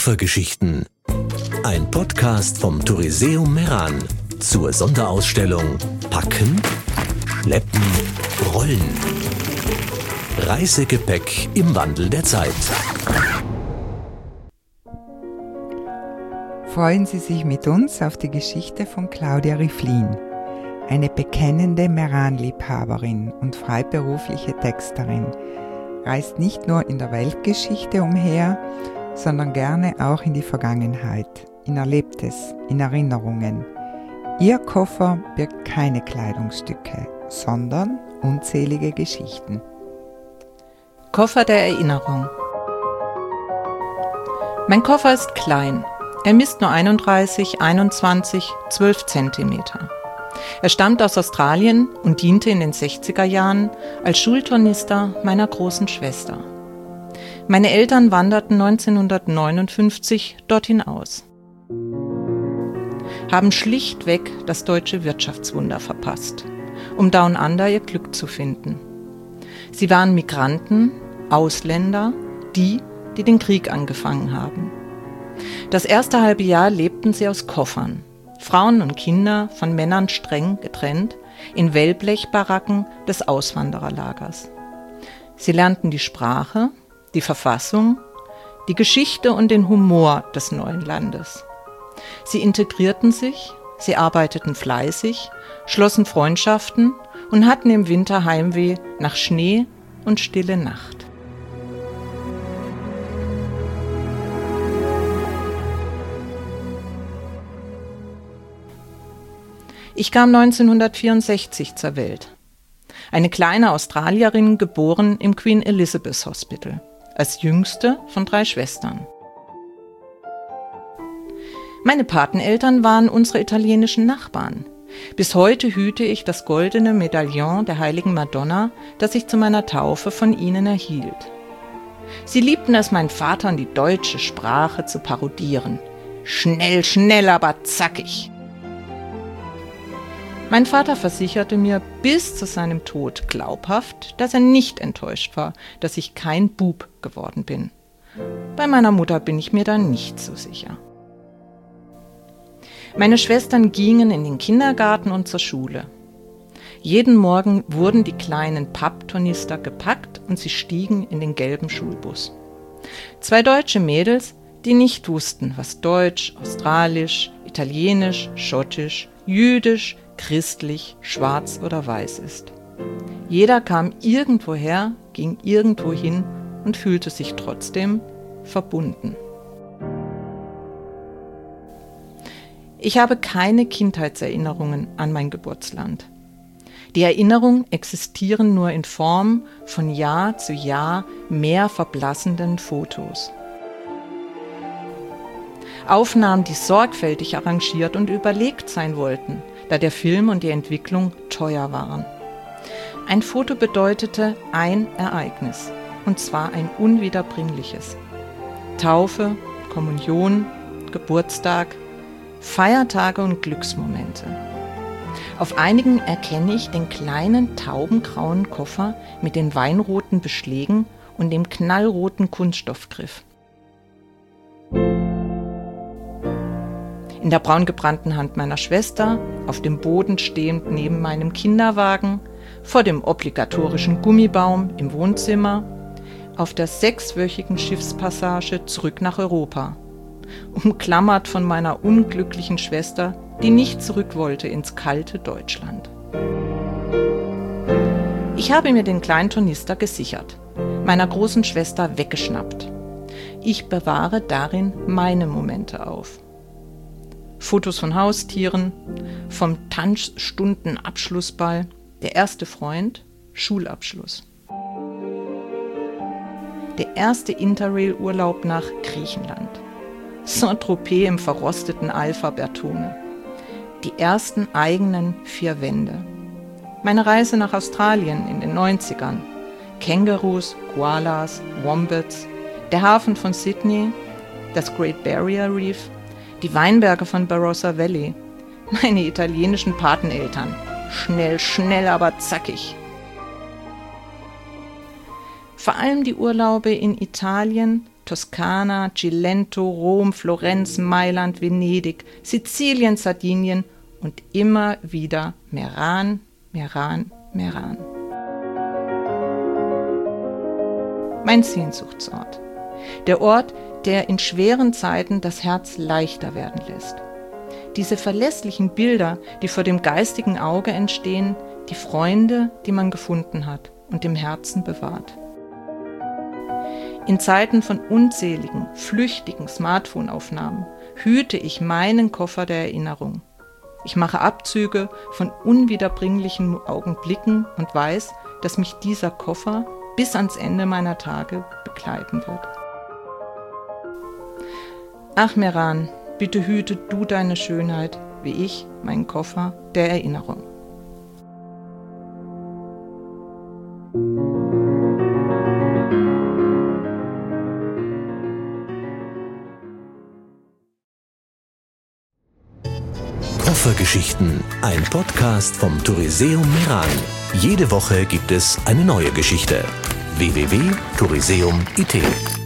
Koffergeschichten. Ein Podcast vom Touriseum Meran zur Sonderausstellung Packen, Schleppen, Rollen. Reisegepäck im Wandel der Zeit. Freuen Sie sich mit uns auf die Geschichte von Claudia Riflin, eine bekennende Meran-Liebhaberin und freiberufliche Texterin, reist nicht nur in der Weltgeschichte umher, sondern gerne auch in die Vergangenheit, in Erlebtes, in Erinnerungen. Ihr Koffer birgt keine Kleidungsstücke, sondern unzählige Geschichten. Koffer der Erinnerung. Mein Koffer ist klein. Er misst nur 31, 21, 12 Zentimeter. Er stammt aus Australien und diente in den 60er Jahren als Schultornister meiner großen Schwester. Meine Eltern wanderten 1959 dorthin aus, haben schlichtweg das deutsche Wirtschaftswunder verpasst, um Down Under ihr Glück zu finden. Sie waren Migranten, Ausländer, die den Krieg angefangen haben. Das erste halbe Jahr lebten sie aus Koffern, Frauen und Kinder von Männern streng getrennt, in Wellblechbaracken des Auswandererlagers. Sie lernten die Sprache, die Verfassung, die Geschichte und den Humor des neuen Landes. Sie integrierten sich, sie arbeiteten fleißig, schlossen Freundschaften und hatten im Winter Heimweh nach Schnee und stille Nacht. Ich kam 1964 zur Welt. Eine kleine Australierin, geboren im Queen Elizabeth Hospital, als jüngste von 3 Schwestern. Meine Pateneltern waren unsere italienischen Nachbarn. Bis heute hüte ich das goldene Medaillon der heiligen Madonna, das ich zu meiner Taufe von ihnen erhielt. Sie liebten es, meinen Vater und die deutsche Sprache zu parodieren. Schnell, schnell, aber zackig. Mein Vater versicherte mir bis zu seinem Tod glaubhaft, dass er nicht enttäuscht war, dass ich kein Bub geworden bin. Bei meiner Mutter bin ich mir da nicht so sicher. Meine Schwestern gingen in den Kindergarten und zur Schule. Jeden Morgen wurden die kleinen Papptornister gepackt und sie stiegen in den gelben Schulbus. 2 deutsche Mädels, die nicht wussten, was Deutsch, Australisch, Italienisch, Schottisch, Jüdisch, christlich, schwarz oder weiß ist. Jeder kam irgendwoher, ging irgendwo hin und fühlte sich trotzdem verbunden. Ich habe keine Kindheitserinnerungen an mein Geburtsland. Die Erinnerungen existieren nur in Form von Jahr zu Jahr mehr verblassenden Fotos. Aufnahmen, die sorgfältig arrangiert und überlegt sein wollten, da der Film und die Entwicklung teuer waren. Ein Foto bedeutete ein Ereignis, und zwar ein unwiederbringliches. Taufe, Kommunion, Geburtstag, Feiertage und Glücksmomente. Auf einigen erkenne ich den kleinen taubengrauen Koffer mit den weinroten Beschlägen und dem knallroten Kunststoffgriff. In der braungebrannten Hand meiner Schwester, auf dem Boden stehend neben meinem Kinderwagen, vor dem obligatorischen Gummibaum im Wohnzimmer, auf der 6-wöchigen Schiffspassage zurück nach Europa, umklammert von meiner unglücklichen Schwester, die nicht zurück wollte ins kalte Deutschland. Ich habe mir den kleinen Tornister gesichert, meiner großen Schwester weggeschnappt. Ich bewahre darin meine Momente auf. Fotos von Haustieren, vom Tanzstunden-Abschlussball, der erste Freund, Schulabschluss. Der erste Interrail-Urlaub nach Griechenland. Saint-Tropez im verrosteten Alfa Bertone. Die ersten eigenen 4 Wände. Meine Reise nach Australien in den 90ern. Kängurus, Koalas, Wombats, der Hafen von Sydney, das Great Barrier Reef, die Weinberge von Barossa Valley, meine italienischen Pateneltern. Schnell, schnell, aber zackig. Vor allem die Urlaube in Italien, Toskana, Cilento, Rom, Florenz, Mailand, Venedig, Sizilien, Sardinien und immer wieder Meran, Meran, Meran. Mein Sehnsuchtsort. Der Ort, der in schweren Zeiten das Herz leichter werden lässt. Diese verlässlichen Bilder, die vor dem geistigen Auge entstehen, die Freunde, die man gefunden hat und im Herzen bewahrt. In Zeiten von unzähligen, flüchtigen Smartphone-Aufnahmen hüte ich meinen Koffer der Erinnerung. Ich mache Abzüge von unwiederbringlichen Augenblicken und weiß, dass mich dieser Koffer bis ans Ende meiner Tage begleiten wird. Ach Meran, bitte hüte du deine Schönheit, wie ich meinen Koffer der Erinnerung. Koffergeschichten, ein Podcast vom Touriseum Meran. Jede Woche gibt es eine neue Geschichte. www.touriseum.it